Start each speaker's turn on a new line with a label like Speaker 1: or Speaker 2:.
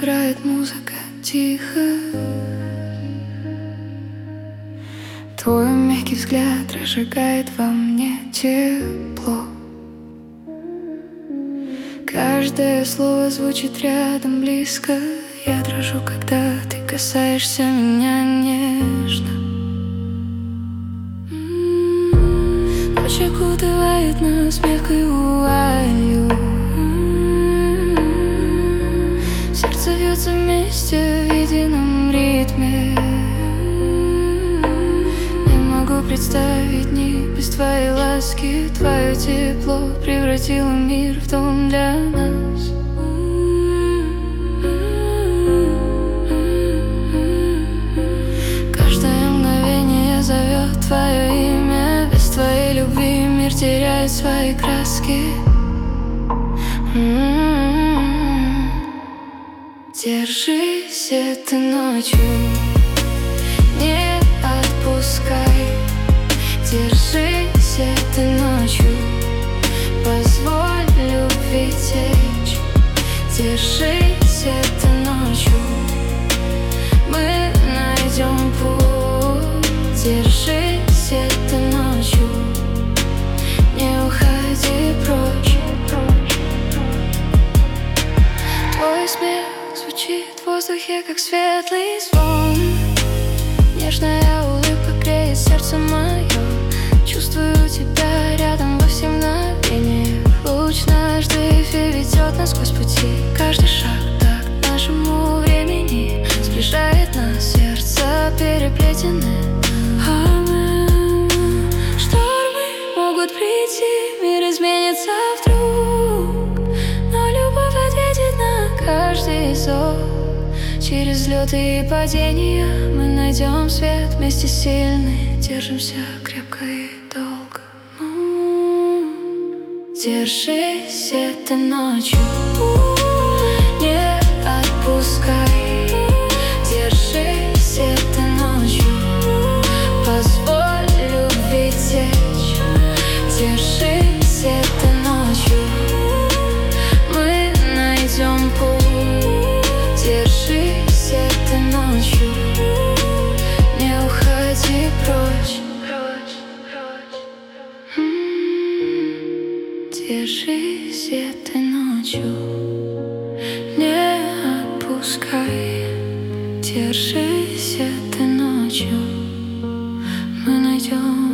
Speaker 1: играет музыка тихо. Твой мягкий взгляд разжигает во мне тепло. Каждое слово звучит рядом близко. Я дрожу, когда ты касаешься меня нежно. Ночь окутывает нас мягкой вуалью. Сердце бьется вместе в едином ритме. Не могу представить дни без твоей ласки. Твое тепло превратило мир в дом для нас. Каждое мгновение зовет твое имя. Без твоей любви мир теряет свои краски. Держись этой ночью, не отпускай. Держись этой ночью, позволь любви течь. Держись этой ночью, мы найдем путь. Держись этой ночью, не уходи прочь. Твой смех звучит в воздухе, как светлый звон. Нежная улыбка греет сердце мое. Чувствую тебя рядом во все мгновения. Луч наш дыхе ведет нас сквозь пути. Каждый шаг так нашему времени сближает нас, сердца переплетены. Штормы могут прийти, мир изменится вдруг, но любовь ответит на каждый зов. Через взлеты и падения мы найдем свет. Вместе сильны, держимся крепко и долго. Держись этой ночью, не отпускай. Держись этой ночью, позволь любви течь. Держись этой ночью, мы найдем путь. Держись этой ночью, не уходи прочь. Держись этой ночью, не отпускай. Держись этой ночью, мы найдем